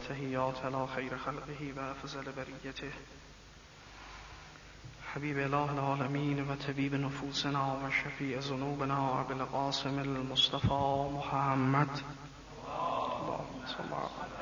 والتحيات على خير خلقه وأفضل بريته حبيب إله العالمين وطبيب نفوسنا وشفيع ذنوبنا أبي القاسم المصطفى محمد اللهم صل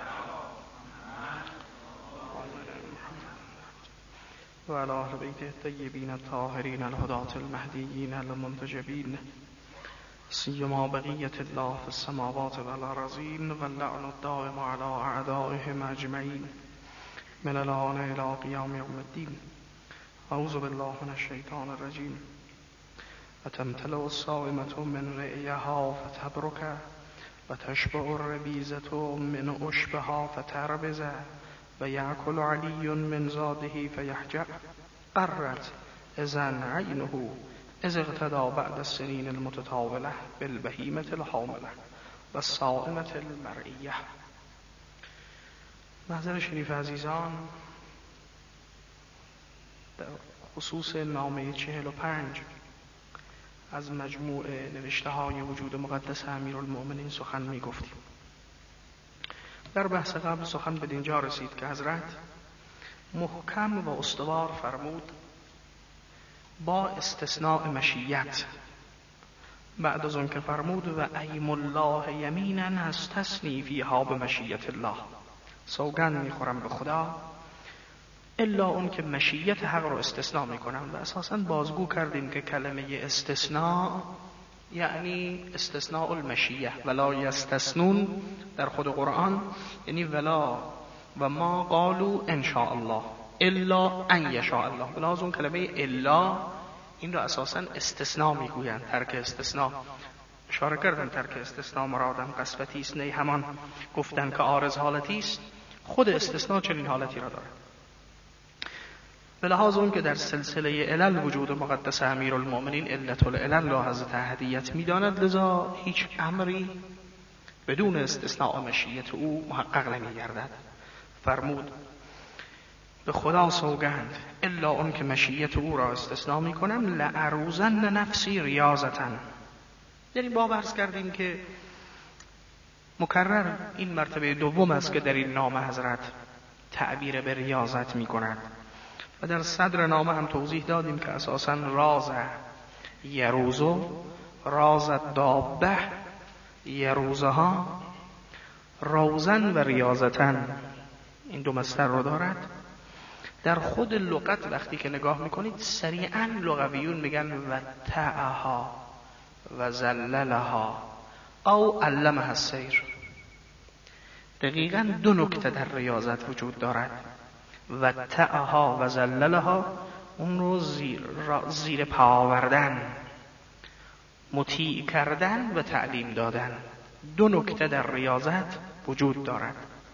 وعلى أهل بيته الطيبين الطاهرين الهداة المهديين المنتجبين سيما بقية الله في السماوات والأرضين واللعن الدائم على أعدائهم أجمعين من الآن إلى قيام يوم الدين. أعوذ بالله من الشيطان الرجيم. وتمتلئ الصائمة من رئيها فتبرك وتشبع الربيزة من أشبها فتربز ويأكل علي من زاده فيحجأ قرت إذن عينه إذ اغتدى بعد السنين المتطاولة بالبهيمة الحاملة والصائمة المرئية. محضر شریف عزیزان، در خصوص نامه 45 از مجموع نوشته های وجود مقدس امیرالمؤمنین سخن می گفتیم. در بحث قبل سخن به دینجا رسید که حضرت محکم و استوار فرمود با استثناء مشیت، بعد از اون که فرمود و ایم الله یمینا استثنی فیها بمشیت الله، سوگند میخورم به خدا الا اون که مشیت حق رو استثناء میکنم. و اساساً بازگو کردیم که کلمه استثناء یعنی استثناء المشیه، ولا یستثنون در خود قرآن یعنی ولا و ما قالوا ان شاء الله الا ان یشاء الله. بلاز اون کلمه الا این رو اساساً استثناء میگویند، ترک استثناء. اشاره کردن ترک استثناء مرادم قسوتی است، نه همان گفتن که عارض حالتی است. خود استثناء چنین حالتی را دارد. به لحاظ اون که در سلسله علل وجود مقدس امیرالمؤمنین علت العلل را حضرت احدیت میداند، لذا هیچ امری بدون استثناء مشیت او محقق نمیگردد. فرمود به خدا سوگند الا اون که مشیت او را استثناء میکنم لعروزن نفسی ریاضتن. یعنی باورس کردیم که مکرر این مرتبه دوم است که در این نامه حضرت تعبیر به ریاضت میکند و در صدر نامه هم توضیح دادیم که اساساً راز یروزو، راز دابه یروزها، روزن و ریاضتن، این دو مصدر رو دارد. در خود لغت وقتی که نگاه میکنید سریعاً لغویون میگن و تعها و زللها او علمها السیر. دقیقاً دو نکته در ریاضت وجود دارد. و تعها و زللها اون رو زیر پا آوردن، مطیع کردن و تعلیم دادن. دو نکته در ریاضت وجود دارد.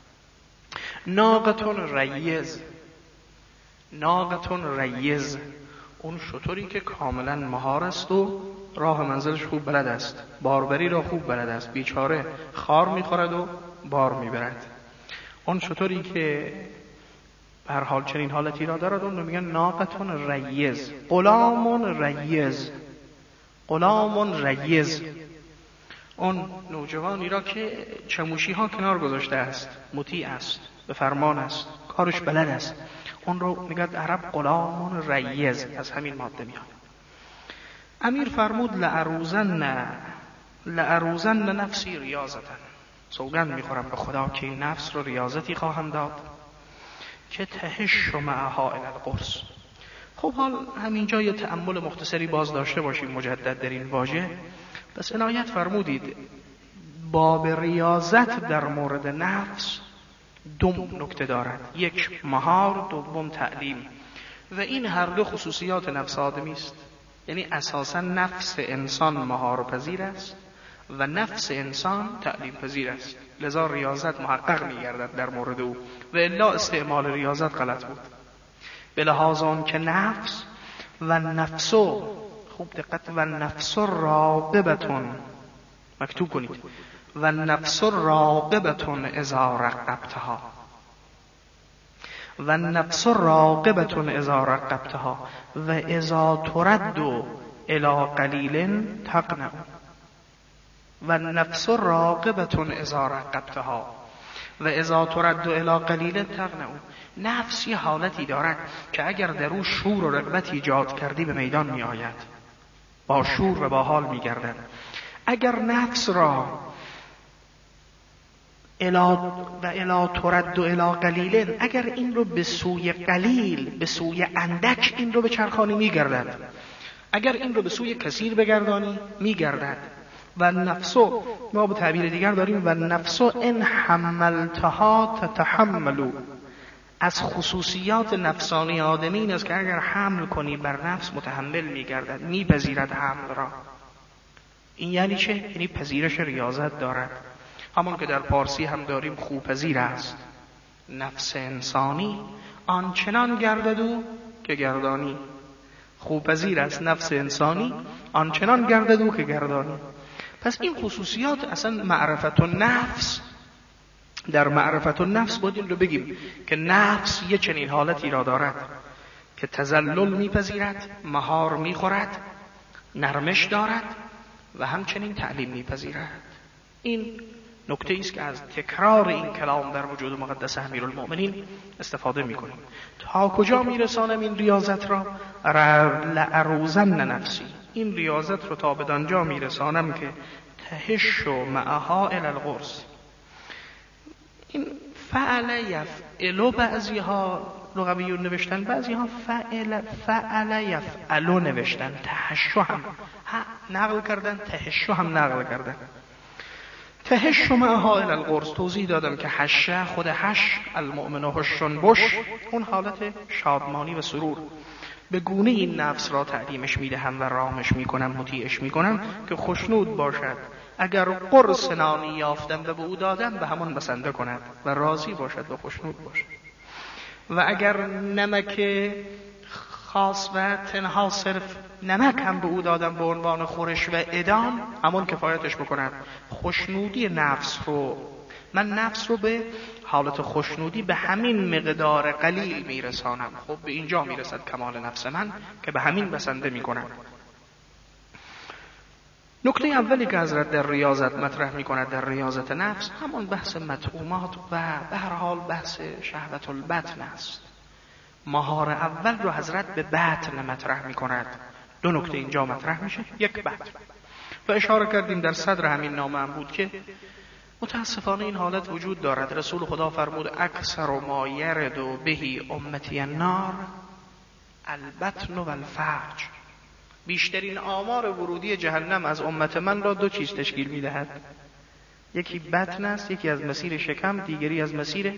ناقتون ریز، ناقتون ریز اون شطوری که کاملا مهار است و راه منزلش خوب بلد است، باربری را خوب بلد است، بیچاره خار میخورد و بار میبرد. اون شطوری که به هر حال چنین حالتی را دارد اون رو میگن ناقتون ریز. غلامون ریز، غلامون ریز اون نوجوانی را که چموشی ها کنار گذاشته است، مطیع است، به فرمان است، کارش بلد است، اون رو میگن عرب غلامون ریز. از همین ماده میاد. امیر فرمود لعروزن نفسی ریاضتن، سوگند میخورم به خدا که نفس رو ریاضتی خواهم داد که تهش معها الی القرص. خب حال همینجا یه تأمل مختصری باز داشته باشیم مجدد در این واژه. پس عنایت فرمودید باب ریاضت در مورد نفس دو نکته دارد، یک مهار، دوم تعلیم. و این هر دو خصوصیات نفس آدمی است. یعنی اساسا نفس انسان مهار پذیر است و نفس انسان تعلیم پذیر است. لذا ریاضت محقق می‌گردد در مورد او و الا استعمال ریاضت غلط بود. به لحاظ آن که نفس و نفسو، خوب دقت، و نفس راغبتون، مکتوب کنید، و نفس راغبتون اذا رقبتها، و نفس راغبتون اذا رقبتها و اذا ترد الی قلیل تقنع و نفس راغبتون اذا رقبتها و اذا ترد الی قلیل تقنع. نفس یه حالتی دارد که اگر در او شور و رغبت ایجاد کردی به میدان می آید، با شور و با حال می گردد. اگر نفس را الا ترد الی قلیل، اگر این رو به سوی قلیل، به سوی اندک این رو به چرخانی می گردد، اگر این رو به سوی کثیر بگردانی می گردد. و نفسو، ما به تعبیر دیگر داریم و نفسو ان حملتها تتحملو. از خصوصیات نفسانی آدمی این است که اگر حمل کنی بر نفس متحمل می گردد، می پذیرد حمل را. این یعنی چه؟ یعنی پذیرش ریاضت دارد. همون که در پارسی هم داریم خوپذیر است. نفس انسانی آنچنان گرددو که گردانی. خوپذیر است نفس انسانی آنچنان گرددو که گردانی. پس این خصوصیات اصلا معرفت النفس، در معرفت النفس باید این رو بگیم که نفس یه چنین حالتی را دارد که تذلل میپذیرد، مهار میخورد، نرمش دارد و همچنین تعلیم میپذیرد. این نکته است که از تکرار این کلام در وجود مقدس امیرالمؤمنین استفاده میکنیم. تا کجا میرسانم این ریاضت را؟ لأروزن نفسی. این ریاضت رو تا بدانجا میرسانم که تهش معها الی الغرس. این فعل یفعلو بعضی ها لغویون نوشتن، بعضی ها فعل یفعلو نوشتن، تهشو هم نقل کردن، تهشو هم نقل کردن. تهش معها الی الغرس توضیح دادم که هشه، خود هش المؤمن هشون بش، اون حالت شادمانی و سرور. به گونه این نفس را تعلیمش میدهم و رامش میکنم، مطیعش میکنم که خوشنود باشد. اگر قرص نانی یافتم و به او دادم به همون بسنده کند و راضی باشد و خوشنود باشد. و اگر نمک خاص و تنها صرف نمک هم به او دادم به عنوان خورش و ادام، همون کفایتش بکند. خوشنودی نفس رو، من نفس رو به حالت خوشنودی به همین مقدار قلیل میرسانم. خب به اینجا میرسد کمال نفس من که به همین بسنده میکنم. نکته اولی که حضرت در ریاضت مطرح میکند، در ریاضت نفس، همون بحث مطعومات و به هر حال بحث شهوت البطن است. مهار اول رو حضرت به بطن مطرح میکند. دو نکته اینجا مطرح میشه، یک بطن. و اشاره کردیم در صدر همین نامه هم بود که متاسفانه این حالت وجود دارد. رسول خدا فرمود اکثر ما یرد بهی امتی النار البطن و الفرج. بیشترین آمار ورودی جهنم از امت من را دو چیز تشکیل میدهد. یکی بطن است، یکی از مسیر شکم، دیگری از مسیر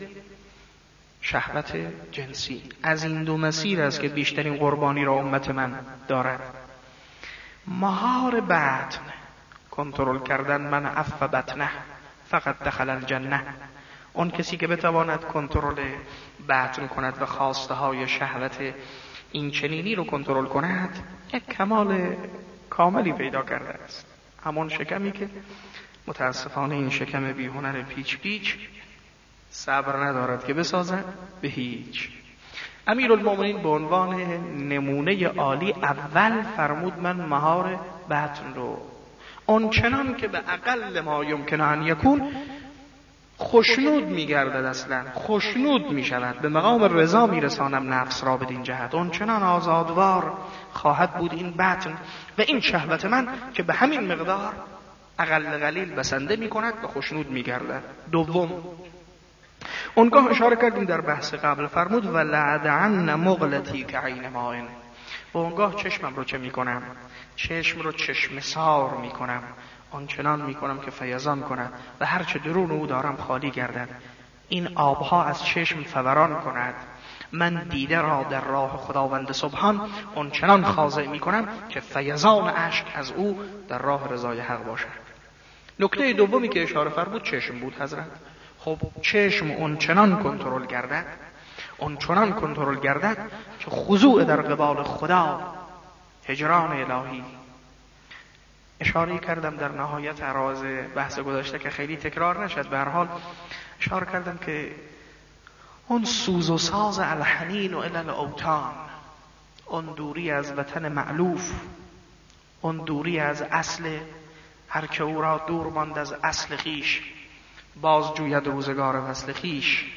شهوت جنسی. از این دو مسیر است که بیشترین قربانی را امت من دارد. مهار بطن، کنترل کردن، من عف بطنه فقط دخل الجنه. اون کسی که بتواند کنترل بطن کند و خواسته های شهوت این چنینی رو کنترل کند، یک کمال کاملی پیدا کرده است. همون شکمی که متاسفانه این شکم بیهنر پیچ پیچ صبر ندارد که بسازد به هیچ. امیرالمومنین به عنوان نمونه عالی اول فرمود من مهار بطن رو، اون چنان که به اقل ما یمکن ان یکون خوشنود میگردد، اصلا خوشنود میشود، به مقام رضا میرسانم نفس را بدین جهت. اون چنان آزادوار خواهد بود این بطن و این شهوت من که به همین مقدار اقل قلیل بسنده میکند و خوشنود میگردد. دوم، اونگاه اشاره کردیم در بحث قبل، فرمود و لعدعن مغلطی که عین مائن. و اونگاه چشمم رو چه میکنم؟ چشم رو چشم سار میکنم، آنچنان میکنم که فیضان کند و هرچه درون او دارم خالی گردد. این آبها از چشم فوران کند. من دیده را در راه خداوند سبحان آنچنان خاضع میکنم که فیضان اشک از او در راه رضای حق باشد. نکته دومی که اشاره فرمود چشم بود حضرت. خب چشم آنچنان کنترل گردد، آنچنان کنترل گردد که خضوع در قبال خدا، هجران الهی. اشاره کردم در نهایت عراض بحث گذشته که خیلی تکرار نشد، به هر حال اشاره کردم که اون سوز و ساز الحنین و الی الاوطان، اون دوری از وطن مألوف، اون دوری از اصل هر که او را دور ماند از اصل خیش باز جوید روزگار وصل خویش.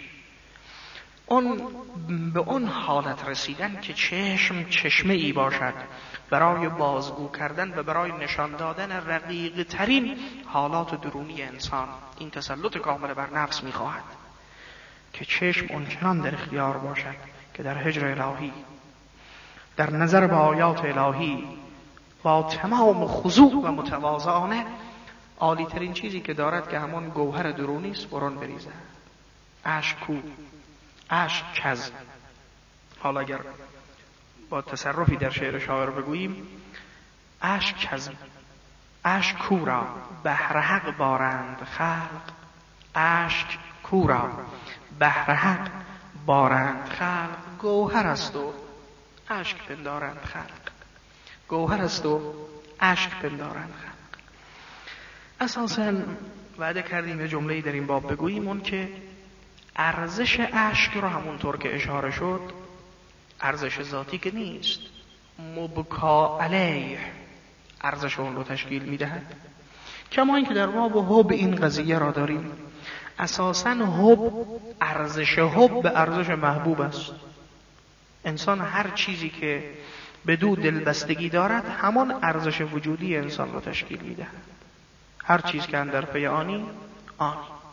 اون به اون حالت رسیدن که چشم چشمه ای باشد برای بازگو کردن و برای نشان دادن رقیق ترین حالات درونی انسان. این تسلط کامل بر نفس میخواهد که چشم اونچنان در اختیار باشد که در هجر الهی، در نظر به آیات الهی، با تمام خضوع و متواضعانه عالی ترین چیزی که دارد که همون گوهر درونی است برون بریزد. اشک کو، اشک کز. حالا اگر با تصرفی در شعر شاعر بگوییم، اشک کز، اشک کو را بهر حق بارند خلق، اشک کو را بهر حق بارند خلق، گوهر است و اشک پندارند خلق، گوهر است و اشک پندارند خلق. اساساً وعده کردیم یه جمله‌ای در این باب بگوییم، اون که ارزش اشک رو همونطور که اشاره شد ارزش ذاتی که نیست، مبکا علیه ارزش اون رو تشکیل میدهد. کما این که در باب حب این قضیه را داریم. اساساً حب، ارزش حب به ارزش محبوب است. انسان هر چیزی که بدو دلبستگی دارد همان ارزش وجودی انسان رو تشکیل میدهد. هر چیز که اندر پی آنی آنی.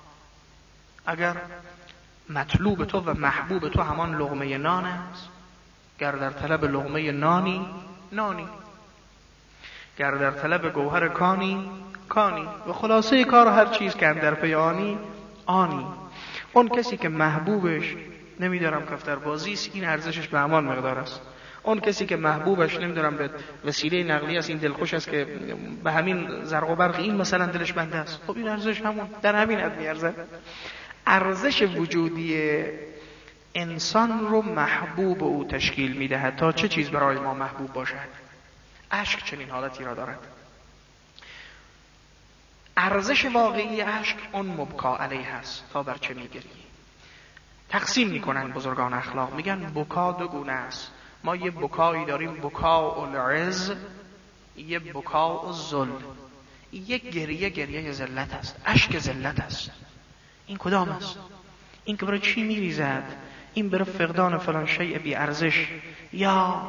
اگر مطلوب تو و محبوب تو همان لقمه نان است، گر در طلب لقمه نانی نانی، گر در طلب گوهر کانی کانی. و خلاصه کار هر چیز که اندر پی آنی آنی. اون کسی که محبوبش نمیدارم کفتر بازی است، این ارزشش به همان مقدار است. اون کسی که محبوبش نمیدونم به وسیله نقلیه است، این دلخوش است که به همین زرق و برق این مثلا دلش بنده است، خب این ارزش همون در همین حد میارزه. ارزش وجودی انسان رو محبوب او تشکیل میدهد تا چه چیز برای ما محبوب باشد. اشک چنین حالتی را دارد. ارزش واقعی اشک اون مبکا علیه هست. تا بر چه میگری؟ تقسیم میکنن بزرگان اخلاق، میگن بکا دو گونه است. ما یه بکایی داریم، بکا العز، یه بکا الذل. یک گریه ذلت است، اشک ذلت است. این کدام است؟ این که برای چی میریزد؟ این برای فقدان فلان شیء بی ارزش یا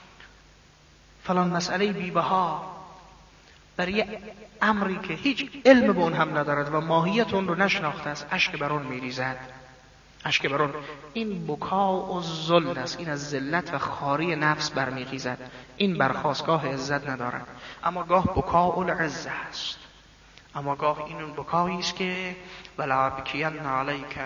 فلان مسئله بی بها، برای امری که هیچ علم به اون هم ندارد و ماهیت اون رو نشناخته است، اشک بر اون میریزد. اشک بر اون. این بکا الذل است. این از ذلت و خاری نفس برمیخیزد. این برخاستگاه عزت ندارد. اما گاه بکا العز است. اما گاه این اون بکایی است که ولا بکین علیک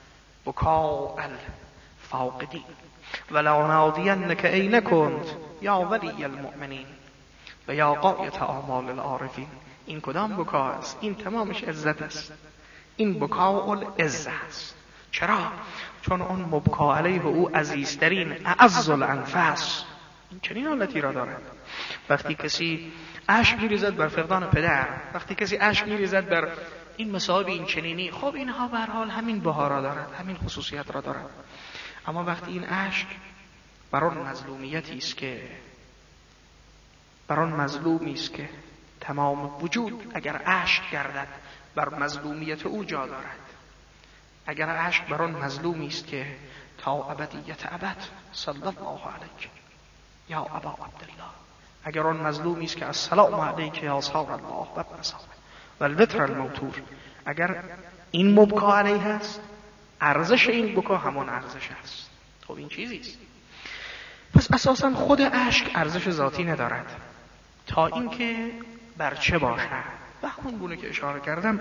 بکا الفاقدین ولا نادینک این کنت یا ولی المؤمنین و یا غایت آمال العارفین. این کدام بکا است؟ این تمامش عزت است. این بکا العز است. چرا؟ چون اون مبکا علیه او عزیزترین اعز الانفس این چنین حالتی را دارد. وقتی کسی اشک میریزد بر فقدان پدر، وقتی کسی اشک میریزد بر این مصائب این چنینی، خب اینها به هر حال همین بها را دارد، همین خصوصیت را دارد. اما وقتی این اشک بر آن مظلومیتی است که بر آن مظلومی است که تمام وجود اگر اشک گردد بر مظلومیت او جا دارد، اگر اشک بر آن مظلومی است که تا ابدیت ابد صلی الله علیک یا ابا عبدالله، اگر آن مظلومی است که السلام علیک یا صار الله و ابن صالح و الوتر الموتور، اگر این مبکا علیه است، ارزش این بکا همان ارزش است. خب این چیزی است. پس اساسا خود اشک ارزش ذاتی ندارد تا اینکه بر چه باشد. و همون گونه که اشاره کردم،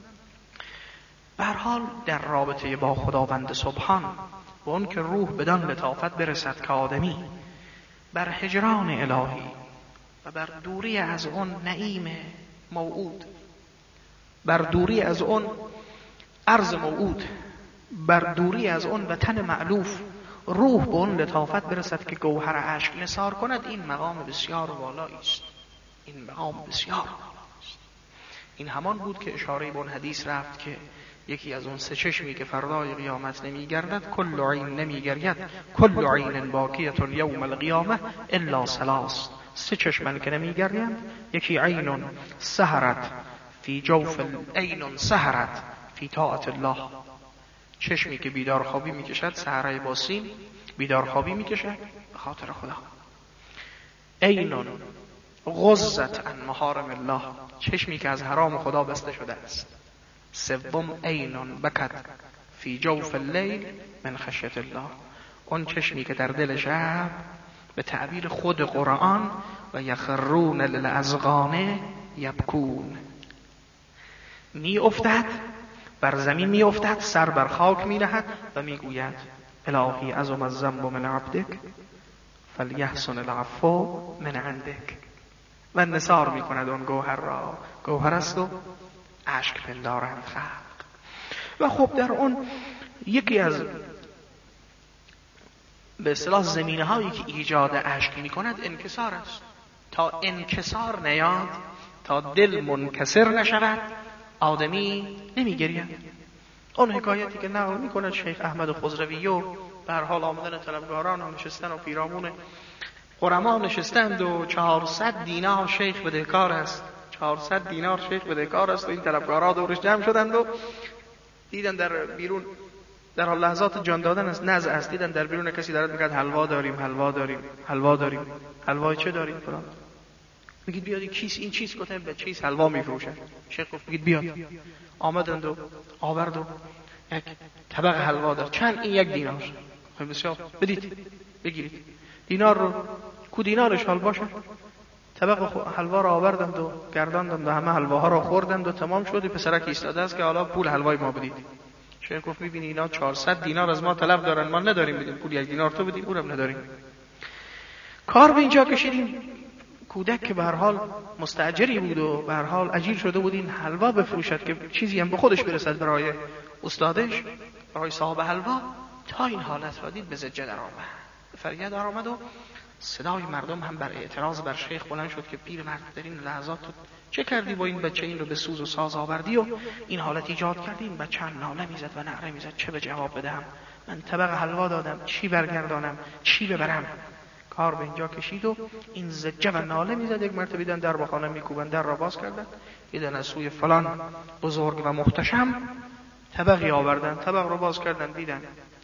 به هر حال در رابطه با خداوند سبحان و اون که روح بدان لطافت برسد که آدمی بر هجران الهی و بر دوری از اون نعیم موعود، بر دوری از اون ارض موعود، بر دوری از اون وطن مألوف، روح به اون لطافت برسد که گوهر اشک نثار کند، این مقام بسیار والایی است. این مقام بسیار والایی است. این همان بود که اشاره به اون حدیث رفت که یکی از اون سه چشمی که فردای قیامت نمیگردد، کل عین نمیگردد، کل عین باکیة یوم القیامه الا ثلاث. سه چشمن که نمیگردند، یکی عین سهرت فی جوف عین سهرت فی طاعت الله. چشمی که بیدار خوابی میکشد، سحرای باسین بیدار خوابی میکشد به خاطر خدا. عین غضت عن محارم الله، چشمی که از حرام خدا بسته شده است. سوم عین بکت فی جوف اللیل من خشیت الله، اون چشمی که در دل شب به تعبیر خود قرآن و یخرون للاذقان یبکون، می افتد بر زمین، می افتد سر بر خاک می نهد و می گوید الهی عظم الذنب من عبدک فلیحسن العفو من عندک، و نثار می کند اون گوهر را. گوهر است و اشک پندارند خلق. و خب در اون یکی از به اصطلاح زمینه هایی که ایجاد اشک می کند انکسار است. تا انکسار نیاد، تا دل منکسر نشود، آدمی نمی گرید. اون حکایتی که نقل می کند شیخ احمد خضروی و به هر حال آمدن طلبگاران و نشستن و پیرامون قرما نشستند و 400 دینار شیخ بدهکار است، 400 دینار شیخ بدهکار است و این طلبگارا دورش جمع شدند و دیدن در بیرون، در حال لحظات جان دادن است، نزع است، دیدن در بیرون کسی دارد میگه حلوا داریم، حلوا داریم، حلوا داریم. حلوای چه داریم فلان؟ میگید بیاد کیس، این چیز گفتم به چیز حلوا میفروشه. شیخ گفت بگید بیاد. آمدند و آورد و یک طبق حلوا داد. چند؟ این 1 دینار. خب بسیار، بدید بگیرید. دینار رو کو دینارش حال باشه. طبق حلوا رو آوردند و گرداندند و همه حلواها رو خوردند و تمام شد. پسرک ایستاده است که حالا پول حلوای ما بدید. شیخ گفت میبینی اینا 400 دینار از ما طلب دارن، ما نداریم بدیم، پول 1 دینار تو بدیم، اونم نداریم. کار به اینجا کشیدیم. کودک که به هر حال مستاجری بود و به هر حال اجیر شده بود این حلوا بفروشد که چیزی هم به خودش برسد برای استادش، برای صاحب حلوا، تا این حالت را دید به زجه در آمد، فریاد در آمد و صدای مردم هم بر اعتراض بر شیخ بلند شد که پیر مرد در این لحظات تو چه کردی با این بچه، این رو به سوز و ساز آوردی و این حالت ایجاد کردی؟ این بچه هم ناله میزد و نعره میزد چه به جواب بدهم، من طبق حلوا دادم، چی برگردانم، چی ببرم؟ کار به اینجا کشید و این زجه و ناله میزد. یک مرتبه دیدن در با خانه میکوبن، در را باز کردن، دیدن از سوی فلان بزرگ و محتشم طبقی آوردن، طبق رو باز کردن، دیدن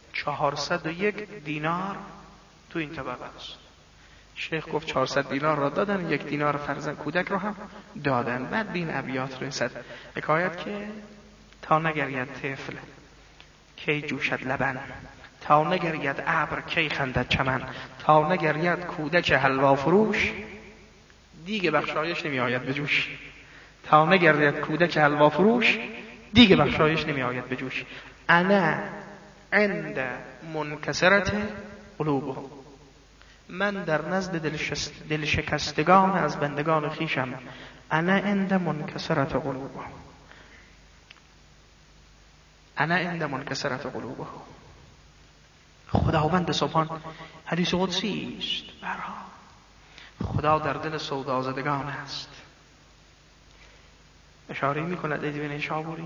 401 دینار تو این طبق است. شیخ گفت 400 دینار را دادن، 1 دینار فرزند کودک رو هم دادن. بعد بین ابیات رسد حکایت که تا نگرید طفل کی جوشد لبن، تا نگرید ابر کی خندد چمن، تا نگرید کودک حلوا فروش دیگه بخشایش نمی آید به جوش، تا نگرید کودک حلوا فروش دیگه بخشایش نمی آید به جوش. انا عند منکسرت قلوبهم، من در نزد دل شکستگان از بندگان خیشم. انا عند منکسرت قلوبهم، انا عند منکسرت قلوبهم. خداوند سبحان حدیث قدسی است، برها خدا در دل سودازدگان است. اشاره می کند ادوین شابوری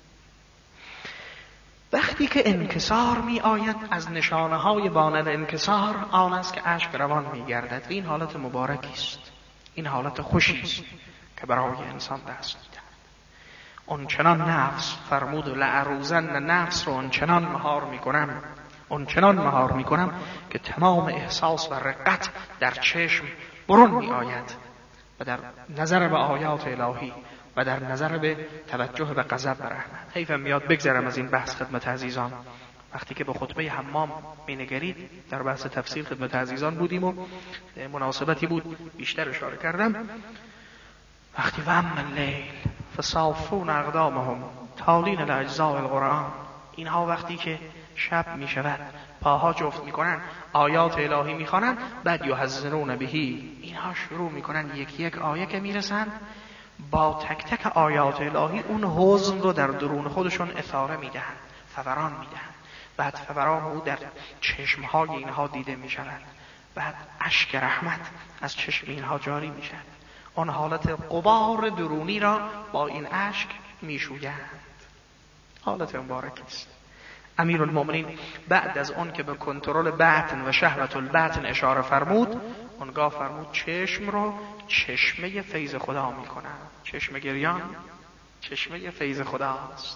وقتی که انکسار می آید، از نشانه های بانل انکسار آن است که اشک روان می گردد و این حالت مبارکی است، این حالت خوشی است که برای انسان دست می دهد. اون چنان نفس فرمود و لعروزن نفس رو اون چنان مهار می کنم، اون چنان مهار می کنم که تمام احساس و رقت در چشم برون می آید و در نظر به آیات الهی و در نظر به توجه به غضب و رحمت. حیفم میاد بگذرم از این بحث خدمت عزیزان. وقتی که به خطبه حمام می‌نگرید، در بحث تفسیر خدمت عزیزان بودیم و مناسبتی بود بیشتر اشاره کردم. وقتی و اما اللیل فصافون اقدامهم تالین الاجزاء القرآن، اینها وقتی که شب می شود پاها جفت می کنن، آیات الهی می خوانن، بعد یحزنون بهی، اینها شروع می کنن یک یک آیه که می رسن با تک تک آیات الهی اون حزن رو در درون خودشون اثاره می دهن، فوران می دهن. بعد فوران او در چشمهای اینها دیده می شود، بعد اشک رحمت از چشم اینها جاری می شود. آن حالت غبار درونی را با این اشک می شویند. حالت مبارکی است. امیرالمومنین بعد از اون که به کنترل باطن و شهوت الباطن اشاره فرمود، اونگاه فرمود چشم رو چشمه فیض خدا می کنن. چشم گریان چشمه فیض خداست.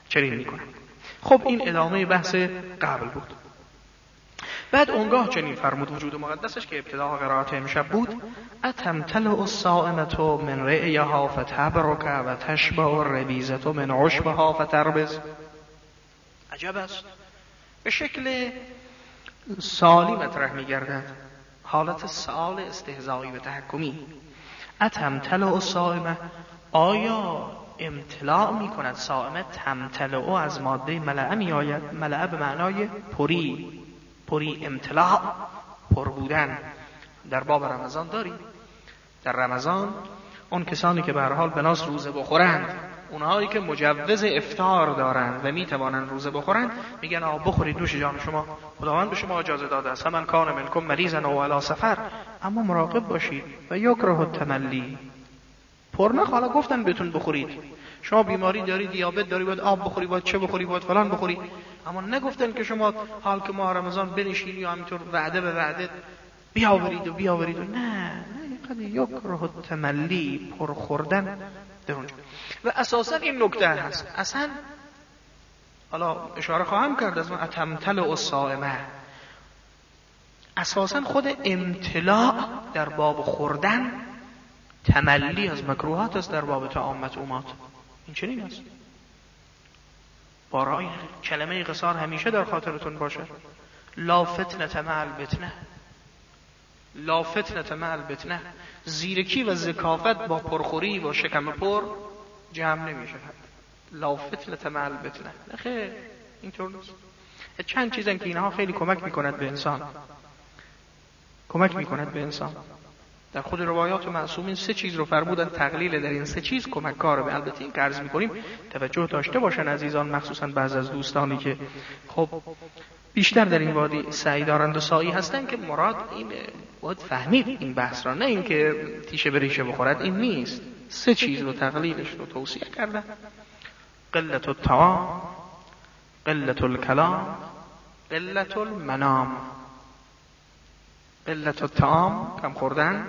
چنین میکنن. خب این ادامه بحث قبل بود. بعد اونگاه چنین فرمود وجود مقدسش که ابتدا قرائت امشب بود: اتمتلع الصائمة من رئیها فتبرک و تشبع الربیزة من عشبها فتربز. عجب است، به شکل سوالی مطرح می‌گردد، حالت سؤال استهزایی و تحکمی. اتمتلع الصائمة، آیا امتلاع می‌کند صائمه؟ تمتلع از ماده ملأ می‌آید، ملأ به معنای پری، امتلاع، پر بودن. در باب رمضان داریم، در رمضان اون کسانی که به هر حال بناس روزه بخورند، اونهایی که مجوز افطار دارند و میتوانند روزه بخورند، میگن بخورید نوش جان شما، خداوند به شما اجازه داده است، من کان منکم مریضا او علی سفر، اما مراقب باشید و یکره التملی. پر نخوالا گفتن بهتون بخورید، شما بیماری داری، دیابت داری، باید آب بخوری، باید چه بخوری، باید فلان بخوری، اما نگفتن که شما حال که ماه رمضان بنشینی یا همینطور وعده به وعده بیاورید و نه قد یکره التملی، پر خوردن در اونجا. و اساسا این نکته هست، اصلا حالا اشاره خواهم کرد از من اتمتلع الصائمة، اساسا خود امتلاع در باب خوردن تملی از مکروهات است. در باب طعام مطعومات این چنین است. بارای کلمه قصار همیشه در خاطرتون باشه: لا فتنة مع البتنه، لا فتنة مع البتنه. زیرکی و ذکافت با پرخوری با شکم پر جمع نمیشه. لا فتنة مع البتنه، نخیر اینطور نیست. چند چیزن که اینها خیلی کمک میکند به انسان، در خود روایات معصومین 3 چیز رو فرمودن، تقلیل در این 3 چیز کمک کاره. به البته این که عرض میکنیم توجه داشته باشن عزیزان، مخصوصا بعض از دوستانی که خب بیشتر در این وادی سعی دارند و سعی هستن، که مراد این باید فهمید این بحث را، نه این که تیشه به ریشه بخورد، این نیست. 3 چیز رو تقلیلش رو توصیه کردن: قلت الطعام، قلت الکلام، قلت المنام. قلت الطعام، کم خوردن،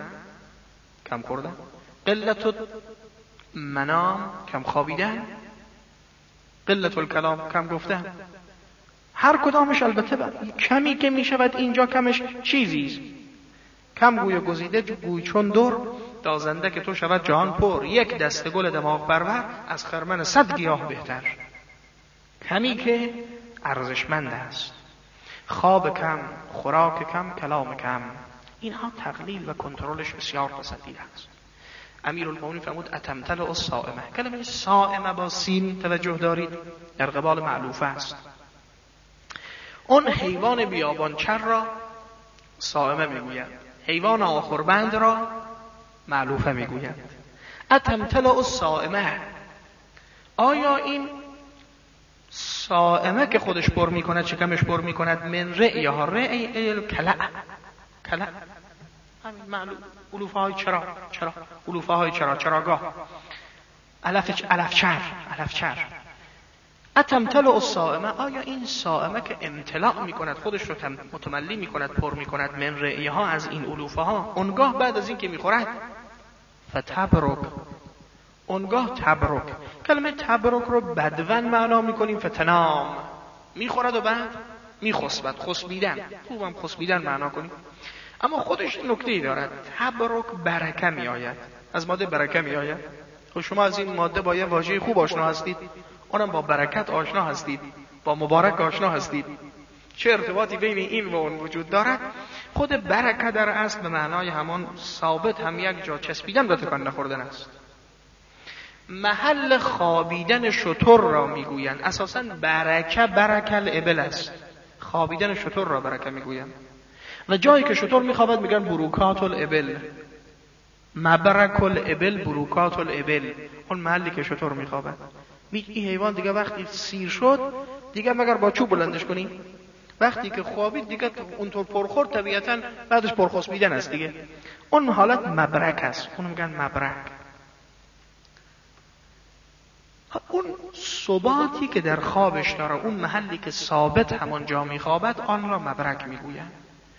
قلت المنام، کم خوابیدن، قلت الکلام، کم گفتن. هر کدامش البته کمی که می شود اینجا کمش چیزیست. کم گوی و گزیده گوی چون دور، دازنده که تو شود جهان پر. یک دسته گل دماغ پرور از خرمن 100 گیاه بهتر. کمی که ارزشمند است. خواب کم، خوراک کم، کلام کم. اینها تقلیل و کنترلش بسیار پسندیده است. امیرالمومنین فرمود اتمتلع الصائمة. کلمه صائمه با سین توجه دارید، در قبال معلوفه است. اون حیوان بیابانچر را صائمه میگویند، حیوان آخربند را معلوفه میگویند. اتمتلع الصائمة، آیا این صائمه که خودش پر میکند شکمش پر میکند من رئیها، رئی الکلع، همین معلوم علوفه های علوفه های چراگاه، علفچر. اتمتلع الصائمة، آیا این صائمه که امتلاع میکند خودش رو متملی میکند پر میکند من رئیها از این علوفه ها، اونگاه بعد از این که میخورد فتبرک، اونگاه تبرک. کلمه تبرک رو بدون معنا میکنیم فتنام، میخورد و بعد میخسبد، خسبیدن، خوبم خسبیدن معنا کنیم، اما خودش نکته‌ای دارد. تبرک برکه میآید، از ماده برکه میآید. خب شما از این ماده با یه واژه خوب آشنا هستید، اونم با برکت آشنا هستید، با مبارک آشنا هستید. چه ارتباطی بین این و اون وجود دارد؟ خود برکه در اصل به معنای همان ثابت، هم یک جا چسبیدن و تکان نخوردن است. محل خوابیدن شتر را میگویند. اساساً برکه الابل است، خوابیدن شتر را برکه میگویند. و جایی که شتر میخوابد میگن بروکات الابل، مبرک الابل، بروکات الابل، اون محلی که شتر میخوابد. این حیوان دیگه وقتی سیر شد دیگه مگر با چوب بلندش کنی؟ وقتی که خوابید دیگه اونطور پرخورد، طبیعتاً بعدش پرخسبیدن است دیگه. اون حالت مبرک است، اونو میگن مبرک. اون ثباتی که در خوابش داره، اون محلی که ثابت همان جا میخوابد، آن را مبرک میگویند.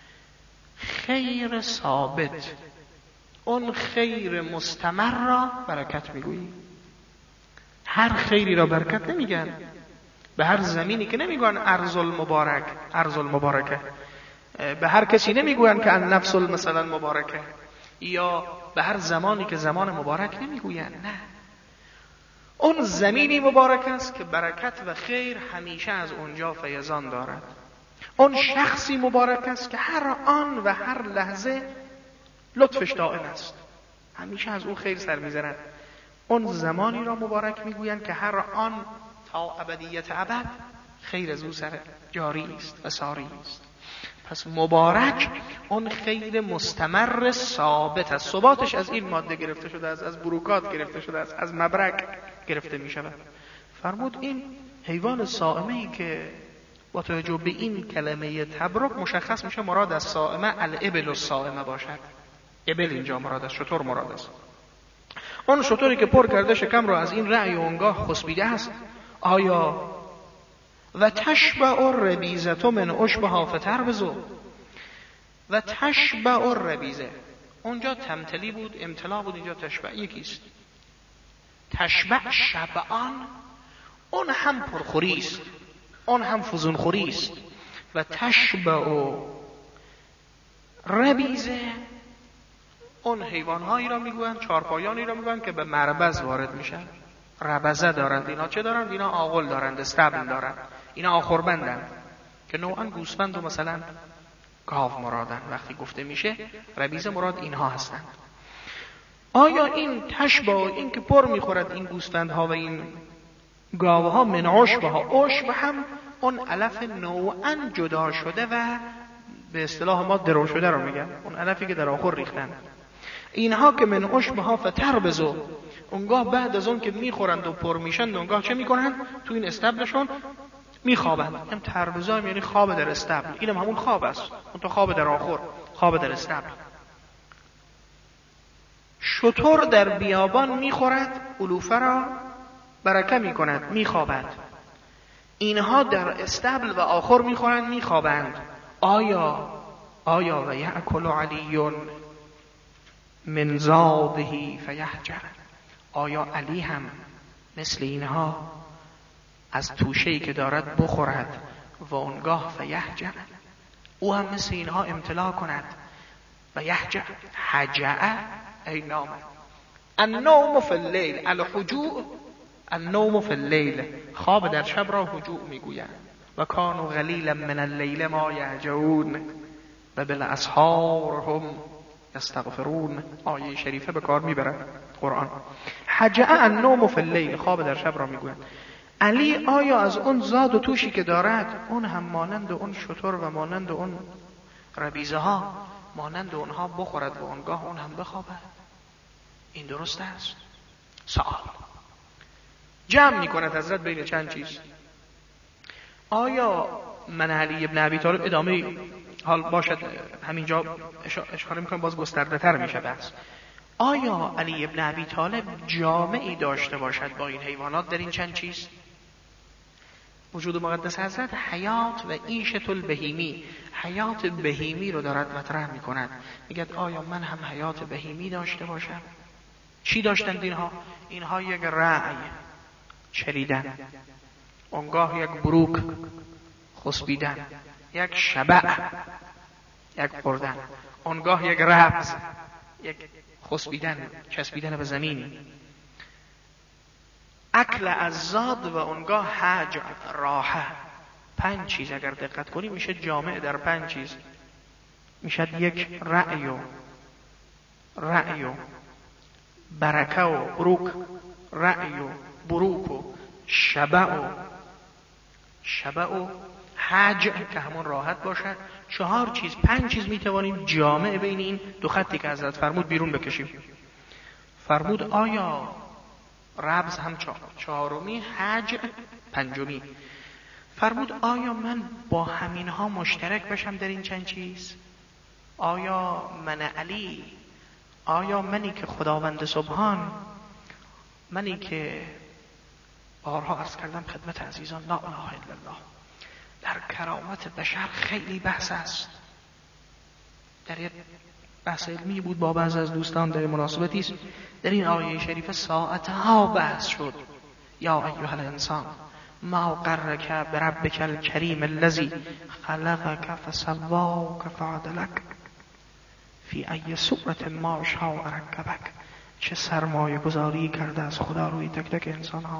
خیر ثابت، اون خیر مستمر را برکت میگویی. هر خیری را برکت نمیگن، به هر زمینی که نمیگن ارض المبارکه، به هر کسی نمیگوین که النفس مثلا مبارکه، یا به هر زمانی که زمان مبارک نمیگوین. نه، اون زمینی مبارک است که برکت و خیر همیشه از اونجا فیضان دارد. اون شخصی مبارک است که هر آن و هر لحظه لطفش دائم است، همیشه از اون خیر سر میزند. اون زمانی را مبارک میگویند که هر آن تا ابدیت ابد خیر از او سر جاری است و ساری است. پس مبارک اون خیر مستمر ثابت است. ثباتش از این ماده گرفته شده است، از بروکات گرفته شده است، از مبرک گرفته می شود. فرمود این حیوان صائمه‌ای که با توجه به این کلمه تبرک مشخص میشه مراد از صائمه الابل الصائمه باشد. ابل اینجا مراد است، شتر مراد است. اون شتری که پر کرده شکم را از این رعی و اونگاه خسبیده است. آیا و تشبع الربیزه من اشبها فتربزو. و تشبع الربیزه، اونجا تمتلی بود، امتلا بود، اینجا تشبع یکیست. تشبع شبعان، اون هم پرخوری است، اون هم فزونخوری است. و تشبع ربیزه، اون حیوانهایی را میگویند، چارپایانی را میگویند که به مربز وارد میشن. ربزه دارند اینا. چه دارند اینا؟ آغل دارند، استبل دارند، اینا آخربندند که نوعا گوسفند و مثلا گاو مرادن. وقتی گفته میشه ربیزه مراد اینها هستند. آیا این تشبع، این که پر میخورد این گوسفندها و این گاوها، من عشبها، عشب هم اون علف نوعا جدا شده و به اصطلاح ما درو شده رو میگن، اون علفی که در آخر ریختن. اینها که من عشبها فتربزو، اونگاه بعد از اون که میخورند و پر میشند اونگاه چه میکنند؟ تو این استبلشون میخوابند. هم تربزا یعنی خواب در استبل، اینم همون خواب است، اون تو خواب در آخر، خواب در استبل. شتر در بیابان میخورد، علوفه را برکه میکند، میخوابد. اینها در استبل و آخر میخورند، میخوابند. آیا و یأکل علی من زاده فیحجر، آیا علی هم مثل اینها از توشه‌ای که دارد بخورد و اونگاه فیحجر، او هم مثل اینها امتلا کند و یحجر. حجع ای نام. النوم فی اللیل، الحجوع النوم فی اللیل، خواب در شب را حجوع میگویند. و کانوا قلیلا من اللیل ما یهجعون و بالاسحار هم یستغفرون. آیه شریفه به کار میبرد قرآن. حجع النوم فی اللیل، خواب در شب را میگویند. علی آیا از اون زاد و توشی که دارد، اون هم مانند اون شتر و مانند اون ربیزه ها، مانند اونها بخورد و اونگاه اون هم بخوابد؟ این درست است؟ سوال جمع میکند حضرت بین چند چیز. آیا من علی ابن ابی طالب، ادامه حال باشد همینجا اشاره میکنم، باز گسترده تر میشه بحث. آیا علی ابن ابی طالب جامعی داشته باشد با این حیوانات در این چند چیز؟ وجود مقدس حضرت حیات و عیشة البهیمی، حیات بهیمی رو دارد مطرح میکند. میگه آیا من هم حیات بهیمی داشته باشم؟ چی داشتند اینها؟ اینها یک رعی، چریدن، اونگاه یک بروک، خسبیدن، یک شبع، یک خوردن، اونگاه یک ربز، یک خسبیدن، چسبیدن به زمین، اکل از زاد و اونگاه حج، راحه. 5 چیز اگر دقت کنی میشه جامع در 5 چیز. میشه یک رعی و برکه و بروک، رعی و بروک و شبع و حج که همون راحت باشد. 4 چیز، 5 چیز میتوانیم جامع بین این دو خطی که حضرت فرمود بیرون بکشیم. فرمود آیا ربز هم 4می، حج 5می. فرمود آیا من با همینها مشترک بشم در این چند چیز؟ آیا من علی، آیا منی که خداوند سبحان، منی که بارها عرض کردم خدمت عزیزان لا اله الا الله، در کرامت بشر خیلی بحث است. در یک بحث علمی بود با بعض از دوستان در مناسبتی است، در این آیه شریف ساعتها بحث شد. یا ایها الانسان ما غرک بربک الکریم الذی خلقک فسواک فعدلک فی ای صورت ما شاء رکبک. چه سرمایه گذاری کرده از خدا روی تک تک انسان ها،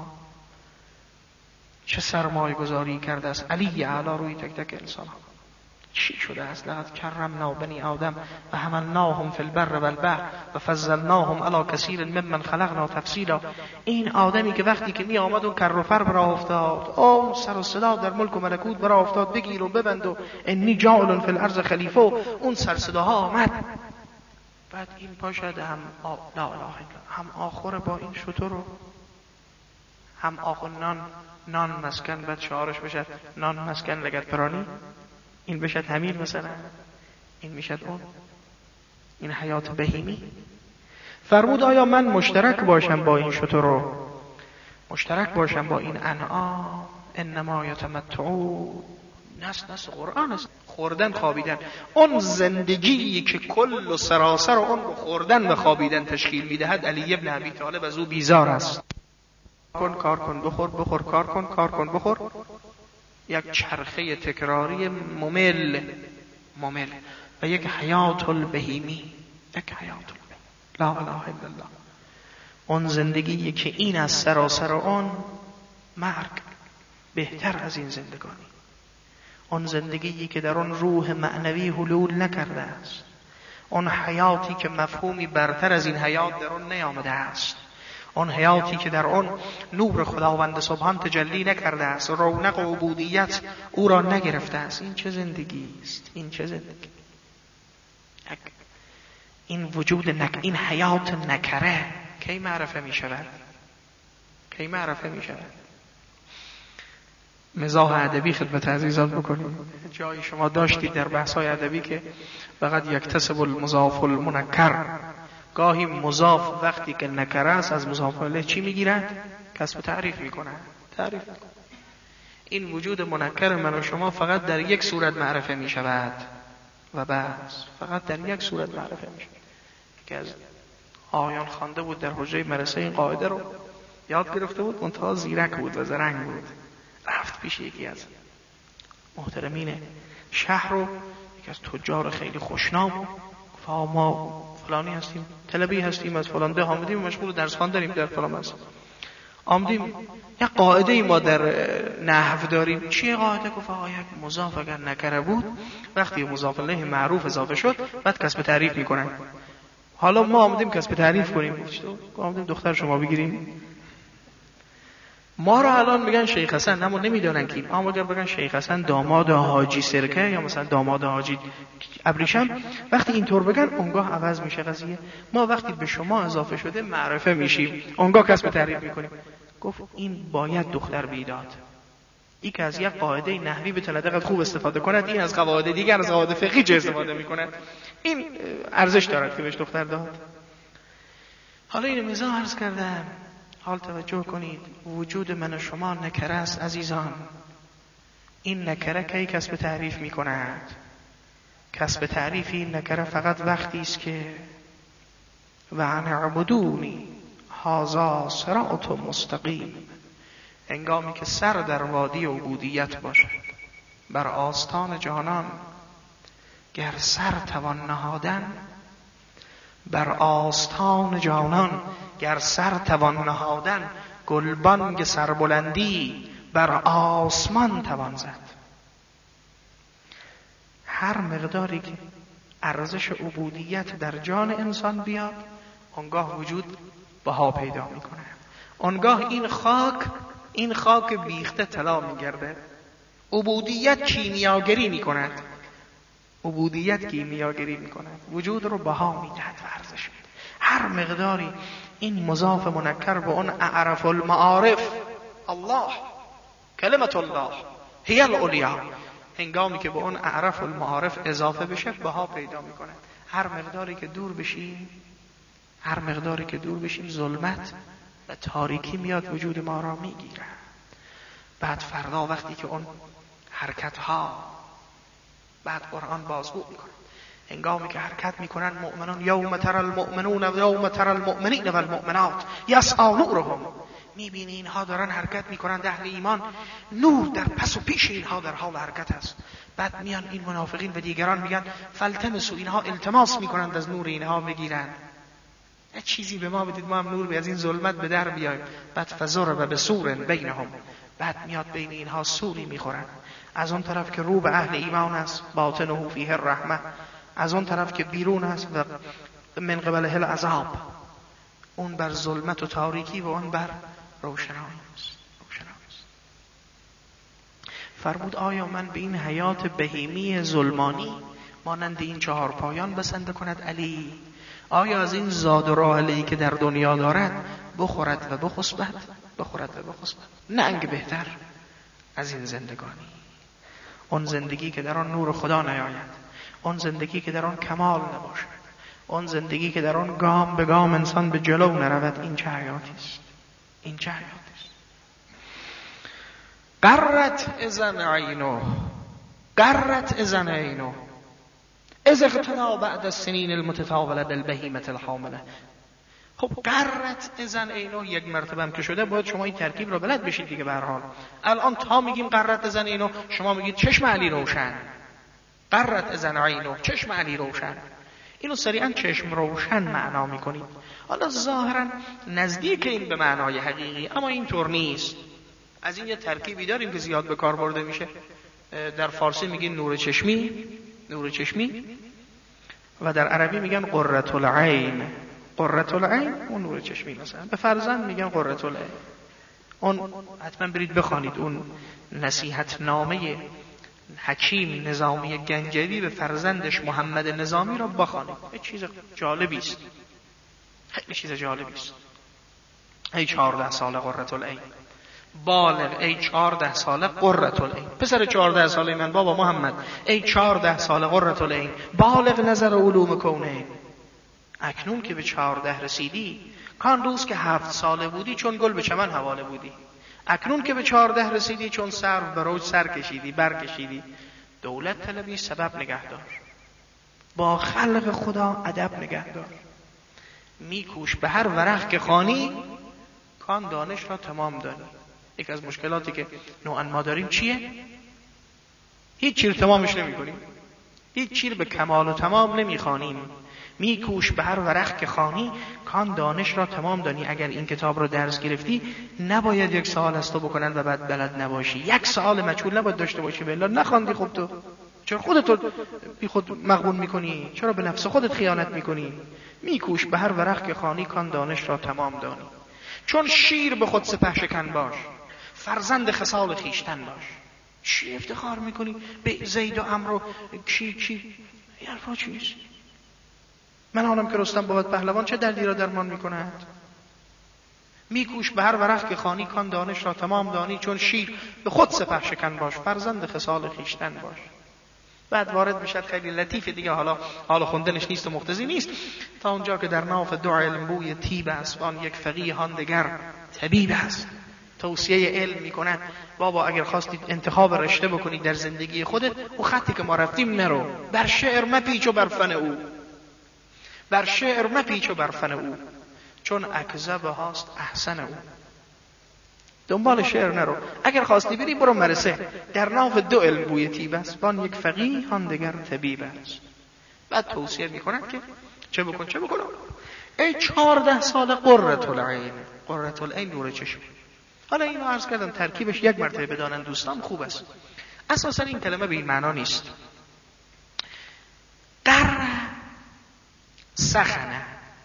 چه سرمایه گذاری کرده از علی اعلی روی تک تک انسان ها. چی شده است؟ لقد کرمنا بنی آدم و حملناهم فی البر والبحر و فضلناهم علی کثیر ممن خلقنا تفضیلا. این آدمی که وقتی که می آمد اون کر و فر برا افتاد، اون سر و صدا در ملک و ملکوت برا افتاد، بگیر و ببند و انی جاعل فی الارض خلیفه، اون سر صداها آمد. بعد این پاشد هم لا اله الا هم آخر با این شتر رو، هم آخر نان مسکن، بعد شعارش بشد نان مسکن لگد پرانی، این بشد حمیر مثلا، این میشد اون، این حیات بهیمی. فرمود آیا من مشترک باشم با این شتر رو، مشترک باشم با این انعام؟ انما یتمتعون. نص قرآن است. خوردن خوابیدن، اون زندگی که کل و سراسر اون رو خوردن و خوابیدن تشکیل میدهد، علی ابن ابی طالب از او بیزار است. کار کن بخور، بخور کار کن، کار کن بخور. یک چرخه تکراری ممل و یک حیات البهیمی، یک حیات البهیمی. لا اله الا الله. اون زندگی که این از سراسر اون مرگ بهتر از این زندگانی. اون زندگی که در اون روح معنوی حلول نکرده است، اون حیاتی که مفهومی برتر از این حیات در اون نیامده است، اون حیاتی که در اون نور خداوند سبحان تجلی نکرده است، رونق و عبودیت او را نگرفته است. این چه زندگی است؟ این چه زندگی؟ این وجود این حیات نکره کی معرفه می شود؟ کی معرفه می شود؟ مزاح ادبی خدمت عزیزان بکنیم. جایی شما داشتید در بحث‌های ادبی که فقط یکتسب المضاف المنکر، گاهی مضاف وقتی که نکره است از مضاف الیه چی میگیرد؟ کسب تعریف میکنه. این وجود منکر من و شما فقط در یک صورت معرفه میشود و بس، فقط در یک صورت معرفه میشود. که از آیان خوانده بود در حجره مدرسه، این قاعده رو یاد گرفته بود، منتها زیرک بود و زرنگ بود. رفت پیش یکی از محترمین شهر رو، یکی از تجار خیلی خوشنام، گفت ما فلانی هستیم، طلبی هستیم از فلان ده آمدیم، مشغول درس خوان داریم در فلان مدرسه آمدیم، یک قاعده ای ما در نحو داریم. چیه قاعده؟ گفت یک مضاف اگر نکره بود وقتی مضاف الیه معروف اضافه شد بعد کسب تعریف میکنن. حالا ما آمدیم کسب تعریف کنیم، آمدیم دختر شما بگیریم. ما را الان میگن شیخ حسن، اما نمیدونن که اما اگر بگن شیخ حسن داماد حاجی سرکه یا مثلا داماد حاجی ابریشم، وقتی اینطور بگن اونگاه عوض میشه قضیه. ما وقتی به شما اضافه شده معرفه میشیم، اونگاه کسب تعریف میکنیم. گفت این باید دختر بیداد. این که از یک قاعده نحوی به تلدقت خوب استفاده کند، این از قواعد دیگر، از قواعد فقهی چه استفاده میکند، این ارزش دارد که بهش دختر داد. حالا اینو میزان عرض کردم. حال توجه کنید، وجود من و شما نکره است عزیزان. این نکره کی کسب تعریف می کند؟ کسب تعریف این نکره فقط وقتی است که و ان اعبدونی هذا صراط مستقیم، هنگامی که سر در وادی عبودیت باشد، بر آستان جانان گر سر توان نهادن، بر آستان جانان گر سر توان نهادن، گلبانگ سربلندی بر آسمان توان زد. هر مقداری که ارزش عبودیت در جان انسان بیاد، آنگاه وجود بها پیدا میکنه. آنگاه این خاک بیخته طلا میگرده. عبودیت کیمیاگری میکند، عبودیت کیمیاگری میکند، وجود رو بها میدهد و ارزش میده. هر مقداری این مضاف منکر به اون اعرف المعارف، الله کلمت الله هی العلیا، هنگامی که به اون اعرف المعارف اضافه بشه بها پیدا میکنه. هر مقداری که دور بشیم ظلمت و تاریکی میاد وجود ما را میگیره. بعد فردا وقتی که اون حرکت ها، بعد قرآن بازگو میکنه، هنگامی که حرکت میکنن مؤمنان، یوم تر المؤمنون و یوم تر المؤمنین و المؤمنات یسعی نورهم میبینی اینها دارن حرکت میکنن، اهل ایمان، نور در پس و پیش اینها در حال حرکت است. بعد میان این منافقین و دیگران میگن فالتمسوا، اینها التماس میکنند از نور اینها بگیرن، یه چیزی به ما بدید ما هم نور از این ظلمت به در بیایم. بعد فضرب بسور بینهم، بعد میاد بین اینها سوری میخورن، از اون طرف که رو به اهل ایمان است باطنه فیه الرحمه، از اون طرف که بیرون است و من قبله العذاب، اون بر ظلمت و تاریکی و اون بر روشنایی است. فرمود آیا من به این حیات بهیمی ظلمانی مانند این 4 پایان بسنده کند علی؟ آیا از این زاد و راحله‌ای که در دنیا دارد بخورد و بخسبد؟ نه انگ بهتر از این زندگانی، اون زندگی که در آن نور خدا نیاید، اون زندگی که در آن کمال نباشد، اون زندگی که در آن گام به گام انسان به جلو نرود. این چه حیاتی است، این چه حیاتی است. قرت اذن عینو اذ اغتنا بعد السنین المتطاوله بالبهیمه الحامله. خب قرت اذن عینو یک مرتبه هم که شده، باید شما این ترکیب رو بلد بشید دیگه. به هر حال الان تا میگیم قرت اذن عینو، شما میگید چشم علی روشن. قرت اذن عینو، چشم علی روشن. اینو سریعا چشم روشن معنا میکنید. حالا ظاهرا نزدیک این به معنای حقیقی، اما اینطور نیست. از این یه ترکیبی داریم که زیاد به کار برده میشه. در فارسی میگن نور چشمی و در عربی میگن قرة العین. اون نور چشمی. مثلا به فرزند میگن قرة العین. اون حتما برید بخوانید اون نصیحت نامه حکیم نظامی گنجوی به فرزندش محمد نظامی را بخوانید. یه چیز جالبی است، خیلی چیز جالبی است. ای 14 ساله قرة العین، بالغ ای 14 ساله قرة العین. پسر 14 ساله من بابا محمد، ای 14 ساله قرة العین، بالغ نظر علوم کونین. اکنون که به 14 رسیدی، کان روز که 7 ساله بودی چون گل به چمن حواله بودی. اکنون که به 14 رسیدی چون سرو به روج سر کشیدی، برکشیدی. دولت طلبی سبب نگهدار، با خلق خدا ادب نگهدار. میکوش به هر ورق که خوانی، کان دانش را تمام دانی. یک از مشکلاتی که نوعا ما داریم چیه؟ هیچ چیز تمامش نمی کنیم، هیچ چیز به کمال و تمام نمی خوانیم. میکوش به هر ورق که خوانی، کان دانش را تمام دانی. اگر این کتاب رو درس گرفتی، نباید 1 سوال از تو بکنن و بعد بلد نباشی. 1 سوال مجهول نباید داشته باشی. بالله نخواندی. خب تو چرا خودت بی خود مغبون میکنی؟ چرا به نفس خودت خیانت میکنی؟ میکوش به هر ورق که خوانی، کان دانش را تمام دانی. چون شیر به خود سپه شکن باش، فرزند خصال خیشتن باش. چی افتخار میکنی به زید و عمرو و کی این حرفا چیست؟ من آنم که رستم بود پهلوان، چه دردی را درمان میکند؟ میکوش به هر ورق که خوانی، کان دانش را تمام دانی. چون شیر به خود سپه شکن باش، فرزند خصال خیشتن باش. بعد وارد میشد خیلی لطیف دیگه، حالا خوندنش نیست و مقتضی نیست، تا اونجا که در ناف 2 علم بوی تیب است، آن یک فقیه آن دگر طبیب است. توصیه علم میکنن بابا اگر خواستید انتخاب رشته بکنید در زندگی خودت، او خطی که ما رفتیم نرو. بر شعر مپیچ و بر فن او، بر شعر مپیچ و بر فن او، چون اکذب هاست احسن او. دنبال شعر نرو. اگر خواستی بری برو مدرسه، در ناف 2 علم بوی تیب است، آن یک فقیه آن دگر طبیب است. بعد توصیه میکنن که چه بکن. ای 14 سال قرة العین نور چشم. حالا اینو عرض کردم ترکیبش 1 مرتبه بدانن دوستان خوب است. اساسا این کلمه به این معنا نیست. قر سخنه،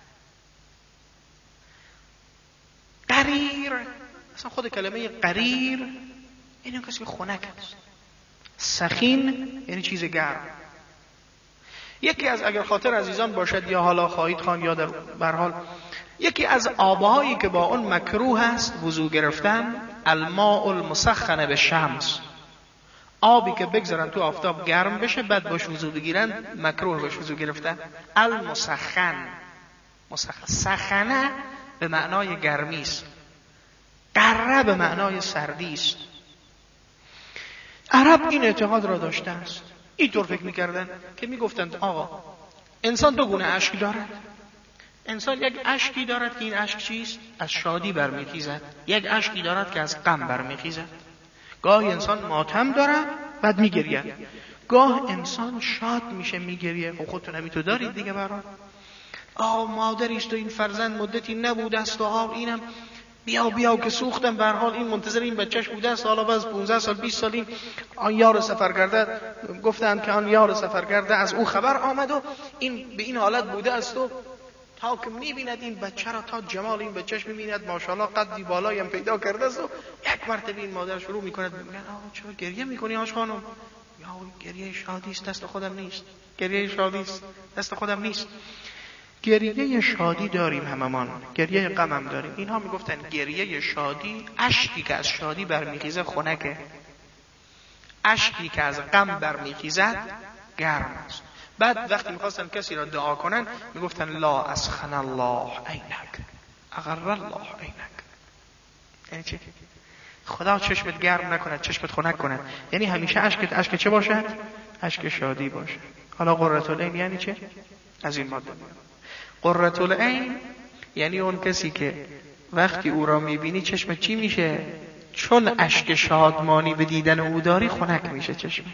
قریر، اصلا خود کلمه قریر این کسی که خنک است. سخین یعنی چیز گرم. یکی از، اگر خاطر عزیزان باشد یا حالا خواهید خوان یا در حال، یکی از آبهایی که با اون مکروه است وضو گرفتن، الماء المسخن به شمس، آبی که بگذارن تو آفتاب گرم بشه بعد باش وضو بگیرن، مکروه باش وضو گرفتن. المسخن، سخنه به معنای گرمی است، قره به معنای سردی است. عرب این اعتقاد را داشته است. اینطور فکر میکردن که میگفتند آقا انسان 2 گونه اشک دارد، انسان یک اشکی دارد که این اشک چیست؟ از شادی برمیخیزد. یک اشکی دارد که از غم برمیخیزد. گاه انسان ماتم دارد بعد میگرید، گاه انسان شاد میشه میگریه. خب خودتون همی تو دارید دیگه. برای مادریست و این فرزند مدتی نبوده است و اینم بیا که سوختم. به هر حال این منتظر این بچهش بوده است، حالا باز 15 سال 20 سال این آن یار سفرگرده گفتن که آن یار سفرگرده از او خبر آمد و این به این حالت بوده است و تا که میبیند این بچه را، تا جمال این بچهش میبیند ماشاءالله قدی بالایی هم پیدا کرده است و یک مرتبه این مادر شروع میکند میگن چرا گریه میکنی آش خانم؟ یا گریه شادی است، دست خودم نیست. گریه شادی است، دست خودم نیست. گریه شادی داریم هممان، گریه غم هم داریم. اینها میگفتن گریه شادی، اشکی که از شادی برمیخیزه خنکه، اشکی که از غم برمیخیزد گرم است. بعد وقتی میخواستن کسی را دعا کنن میگفتن لا اسخن الله عینک، اغر الله عینک. یعنی چی؟ خدا چشمت گرم نکند، چشمت خنک کند. یعنی همیشه اشک چه باشد؟ اشک شادی باشد. حالا قرة العین یعنی چه؟ از این ماده. قرة العین یعنی اون کسی که وقتی او را میبینی چشمت چی میشه؟ چون اشک شادمانی به دیدن او داری خنک میشه چشمت.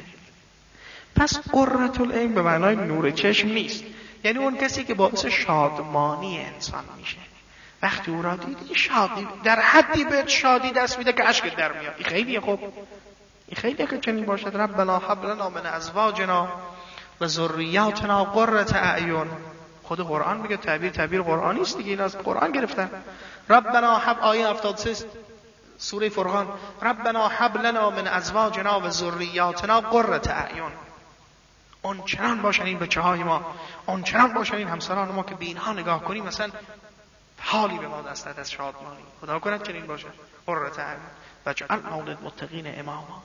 پس قرة العین به معنای نور چشم نیست، یعنی اون کسی که باعث شادمانی انسان میشه. وقتی او را دیدی شادی در حدی به شادی دست میده که اشک در میاد. این خیلیه. خب این خیلیه که چنین باشد. ربنا هب لنا من ازواجنا و ذریاتنا قرة اعین. خود قرآن میگه، تعبیر قرآنی است دیگه، این از قرآن گرفتن. ربنا هب، آیه 73 سوره فرقان، ربنا هب لنا من ازواجنا و ذریاتنا قرة اعین. اون چنان باشن این بچه‌های ما، اون چنان باشن این همسران ما که به اینها نگاه کنیم مثلا حالی به ما دست از شادمانی. خدا کند چنین باشه. قرة اعین و جعلنا للمتقین اماما.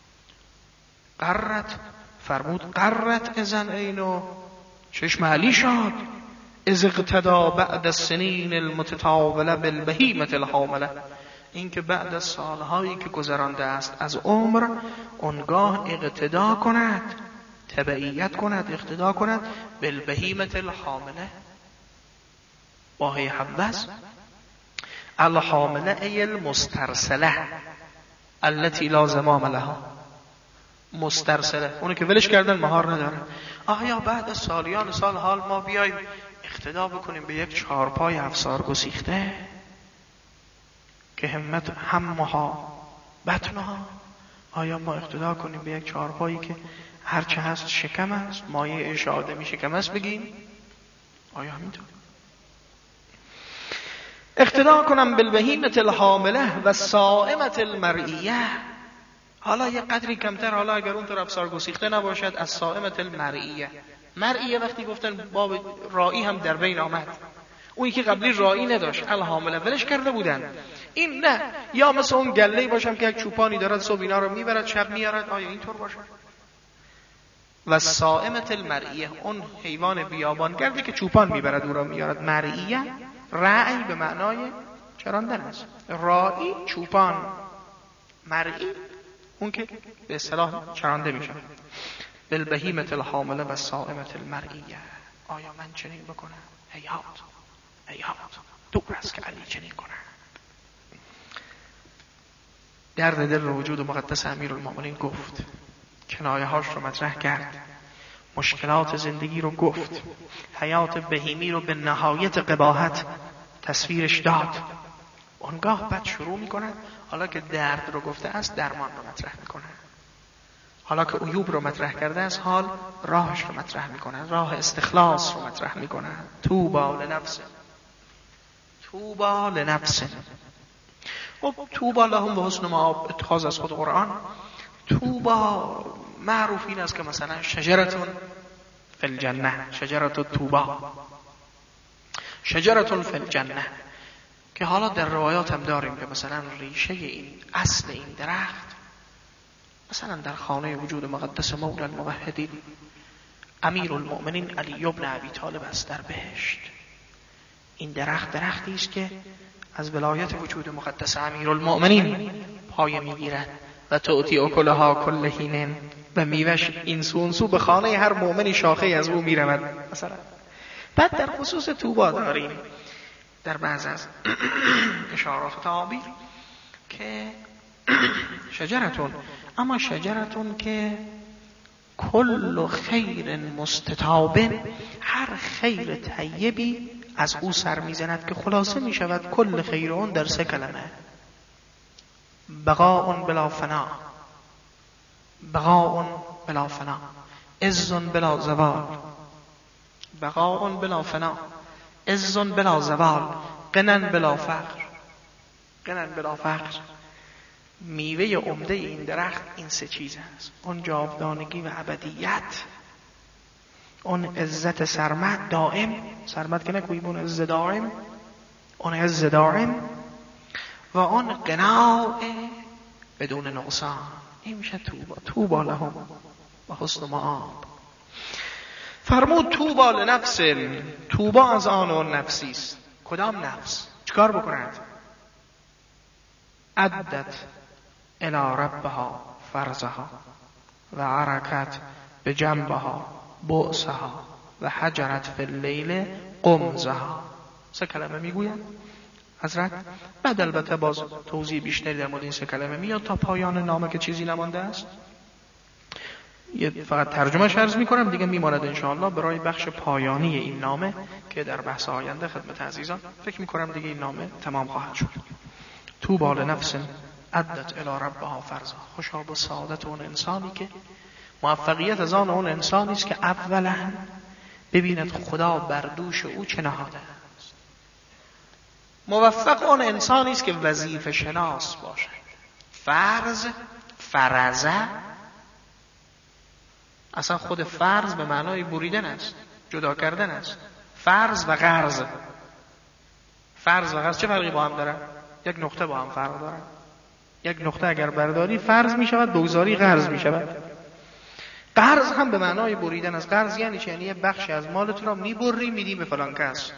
قرت فرمود، قرت اذن عینو، چشم علی شاد، از اقتدا بعد السنین المتطاوله بالبهیمه الحامله. این که بعد از سالهایی که گذرانده است از عمر اونگاه اقتدا کند، تبعیت کند، اقتدا کند بالبهیمه الحامله. واهی حبس الحامله ای المسترسله التي لا زمام لها. مسترسله، اونو که ولش کردن مهار نداره. آیا بعد از سالیان سال حال ما بیاییم اقتدا بکنیم به یک چارپای افسار گسیخته که همت همها بطنها؟ آیا ما اقتدا کنیم به یک چارپایی که هرچه هست شکم است، مایه عیش آدمی شکم است بگیم؟ آیا همینطور؟ اقتدا کنم بالبهیمة الحامله و الصائمة المرئیه. حالا یه قدری کمتر، حالا اگر اون طور افسار گسیخته نباشد، از صائمة المرئیه. مرئیه وقتی گفتن باب رائی هم در بین آمد. اونی که قبلی رائی نداشت، الحامله ولش کرده بودن. این نه، یا مثل اون گله‌ای باشم که یک چوپانی دارد صبح اینا رو میبرد شب میارد. آیا اینطور باشه؟ و صائمة المرئیه، اون حیوان بیابانگردی که چوپان میبرد او را میارد. مرئیه رعی به معنای چراندن است. رائی چوپان، مرئی اون که به اصطلاح چرانده میشه. بالبهیمة الحامله و صائمة المرئیه. آیا من چنین بکنم؟ هیهات دور است که علی چنین کنه. درد دل رو وجود مقدس امیرالمومنین گفت، کنایه هاش رو مطرح کرد، مشکلات زندگی رو گفت، حیات بهیمی رو به نهایت قباحت تصویرش داد. اونگاه بعد شروع میکنن، حالا که درد رو گفته است درمان رو مطرح میکنن. حالا که عیوب رو مطرح کرده است، حال راهش رو مطرح میکنن، راه استخلاص رو مطرح میکنن. توبا لنفس و توبا لهم و حسن مآب. اتخاذ از خود قرآن. توبا معروف این است که مثلا شجرتون فی الجنه، شجرت توبا، شجرتون فی الجنه، که حالا در روایات هم داریم که مثلا ریشه این اصل این درخت مثلا در خانه وجود مقدس مولا الموحدین امیرالمؤمنین علی ابن ابی طالب است در بهشت. این درختی است که از ولایت وجود مقدس امیرالمؤمنین پایه میگیرد و تعطی اکلها کل حین، و میوهش این سو اون سو به خانه هر مؤمنی شاخه از او میرود. مثلا بعد در خصوص طوبا داریم در بعض از اشارات و تعابیر که شجرتون، اما شجرتون که کل خیر مستطاب، هر خیر طیبی از او سر میزند که خلاصه میشود کل خیر اون در 3 کلمه: بقاء بلا فنا، بقاء بلا فنا، عز بلا زوال، بقاء بلا فنا، عز بلا زوال، غنى بلا فقر، غنى بلا فقر. میوه عمده این درخت این 3 چیز است: اون جاودانگی و ابدیت، اون عزت سرمد دائم، سرمد که نگوییم، اون عز دائم، اون عز دائم، و اون غنا بدون نقصان. این میشه طوبا. طوبا لهم و حسن مآب. فرمود طوبا لنفس، طوبا از آن اون نفسی است. کدام نفس؟ چیکار بکند؟ عدت الی ربها فرزها و عرکت به جنبها بؤسها و حجرت فی اللیل قمزها. 3 کلمه میگوید حضرت. بعد البته باز توضیح بیشتری در مورد این 3 کلمه میاد تا پایان نامه که چیزی نمانده است. فقط ترجمهش عرض میکنم دیگه، میماند انشاءالله برای بخش پایانی این نامه که در بحث آینده خدمت عزیزان فکر میکنم دیگه این نامه تمام خواهد شد. طوبی لنفس عدت الی ربها فرزها. خوشا به سعادت اون انسانی که موفقیت از آن اون انسانی است که اولا ببیند خدا بر دوش او چه نهاده است. موفق اون انسانی است که وظیفه شناس باشد. فرض، فرضه، اصلا خود فرض به معنای بریدن است، جدا کردن است. فرض و قرض، فرض و قرض چه فرقی با هم دارن؟ 1 نقطه با هم فرق دارن. 1 نقطه اگر برداری فرض می شود، بگذاری قرض می شود. قرض هم به معنای بریدن است. قرض یعنی چه؟ یعنی یه بخشی از مالتون را میبری میدی به فلان کس.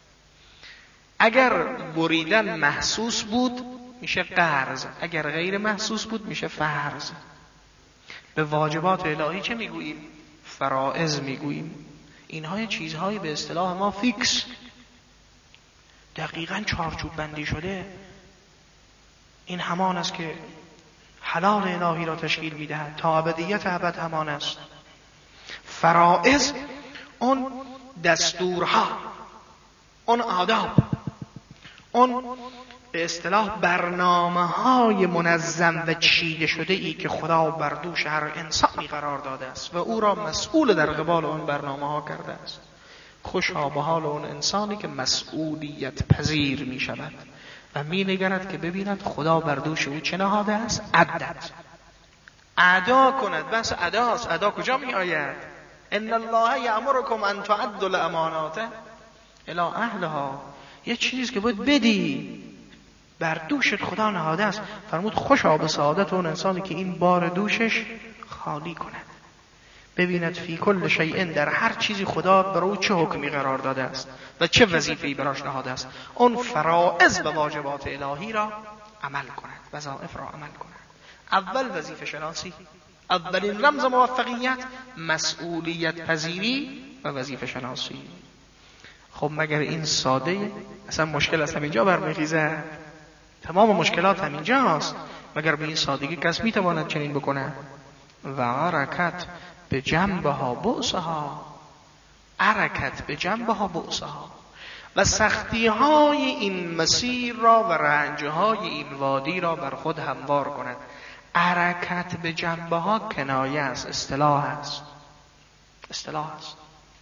اگر بریدن محسوس بود میشه قرض، اگر غیر محسوس بود میشه فرض. به واجبات الهی چه میگوییم؟ فرائض میگوییم. اینها چیزهایی به اصطلاح ما فیکس، دقیقاً چارچوب بندی شده. این همان است که حلال الهی را تشکیل میدهد، تا ابدیت ابد همان است. فرائض اون دستورها، اون آداب، اون به اصطلاح برنامه‌های منظم و چیده شده ای که خدا بر دوش هر انسانی قرار داده است و او را مسئول در قبال اون برنامه‌ها کرده است. خوشا به حال اون انسانی که مسئولیت پذیر می شود و می نگرد که ببیند خدا بر دوش او چه نهاده است. عدت، ادا کند. بس اداست. ادا کجا می آید؟ ان الله یأمرکم ان تعدوا الامانات الی اهلها. یه چیزی که باید بدی، بر دوشت خدا نهاده است. فرمود خوشا به سعادت اون انسانی که این بار دوشش خالی کند، ببیند فی کل شیء، در هر چیزی خدا برای چه حکمی قرار داده است و چه وظیفه‌ای براش نهاده است. اون فرائض و واجبات الهی را عمل کند، وظایف را عمل کند. اول وظیفه شناسی، اولین رمز موفقیت مسئولیت پذیری و وظیفه شناسی. خب مگر این ساده؟ اصلا مشکل از همینجا برمیخیزه. تمام مشکلات همینجاست. مگر به این سادگی کس میتواند چنین بکنه؟ و عرکت به جنبها بؤسها، عرکت به جنبها بؤسها، و سختی های این مسیر را و رنج های این وادی را بر خود هموار کند. عرکت به جنبها کنایه است، اصطلاح است، اصطلاح است.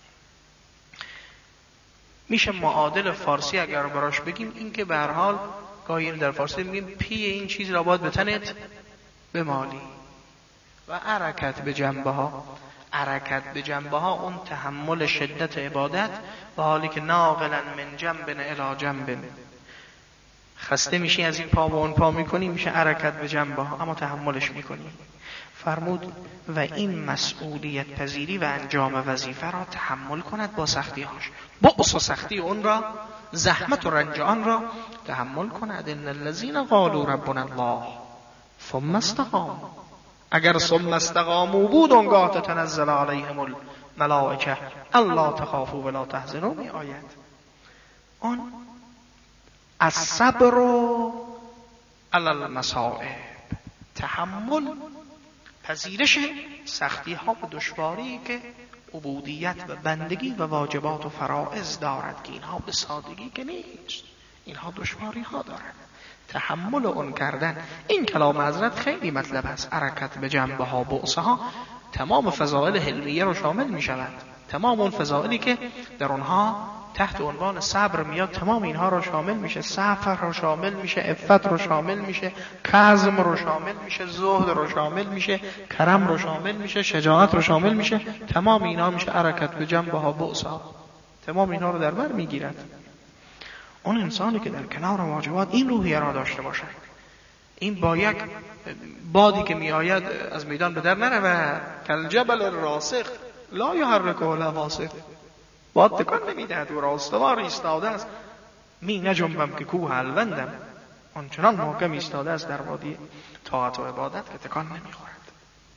میشه معادل فارسی اگر براش بگیم این که به هر حال گاهی در فارسی میگیم پی این چیز را باید به تنت بمالی. و حرکت به جنبه ها، حرکت به جنبه ها اون تحمل شدت عبادت و حالی که ناقلا من جنب الی جنب، خسته میشی از این پا به اون پا میکنی، میشه حرکت به جنبه ها، اما تحملش میکنی. فرمود و این مسئولیت پذیری و انجام وظیفه را تحمل کند با سختی هاش، بؤس و سختی اون را، زحمت و رنج آن را تحمل کند. ان الذين قالوا ربنا الله ثم استقاموا، اگر ثم استقاموا بود اونگاه تتنزل علیهم ملائکه الا تخافوا ولا تحزنوا می آید. اون از صبر و علی المصائب، تحمل، پذیرش سختی ها و دشواری که عبودیت و بندگی و واجبات و فرائض دارد، که اینها به سادگی که نیست، اینها دشواری ها دارد. تحمل اون کردن. این کلام حضرت خیلی مطلب است. حرکت به جنبه ها بعثه ها تمام فضائل حلمیه رو شامل می شود. تمام اون فضائلی که در اونها تحت عنوان صبر میاد، تمام اینها رو شامل میشه. صبر رو شامل میشه، عفت رو شامل میشه، کظم رو شامل میشه، زهد رو شامل میشه، کرم رو شامل میشه، شجاعت رو شامل میشه. تمام اینها میشه حرکت به جنبه ها بعثه ها. تمام اینها رو در بر میگیرد. اون انسانی که در کنار واجبات این روحیه را داشته باشد، این با یک بادی که می آید از میدان به در نرود. کالجبل الراسخ لا یحرکه ولا واسق، باد تکان نمیدهد و راستوار ایستاده است. می نجنبم که کوه الوندم، آنچنان محکم ایستاده است در وادی طاعت و عبادت که تکان نمیخورد.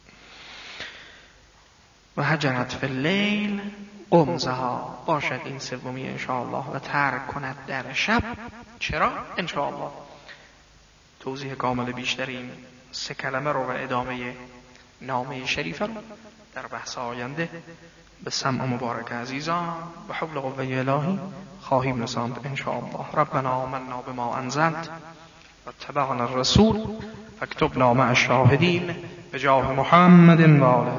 و هجرت فی اللیل قمزها، باشد این سومی انشاءالله. و ترک کند در شب. چرا؟ انشاءالله توضیح کامل بیشتری این 3 کلمه رو و ادامه نامه شریفه رو در بحث آینده به سمع مبارک عزیزان و حول قوه الهی خواهیم رساند انشاءالله. ربنا آمنا بما انزلت و اتبعنا الرسول فاکتبنا مع الشاهدین بجاه محمد و آله.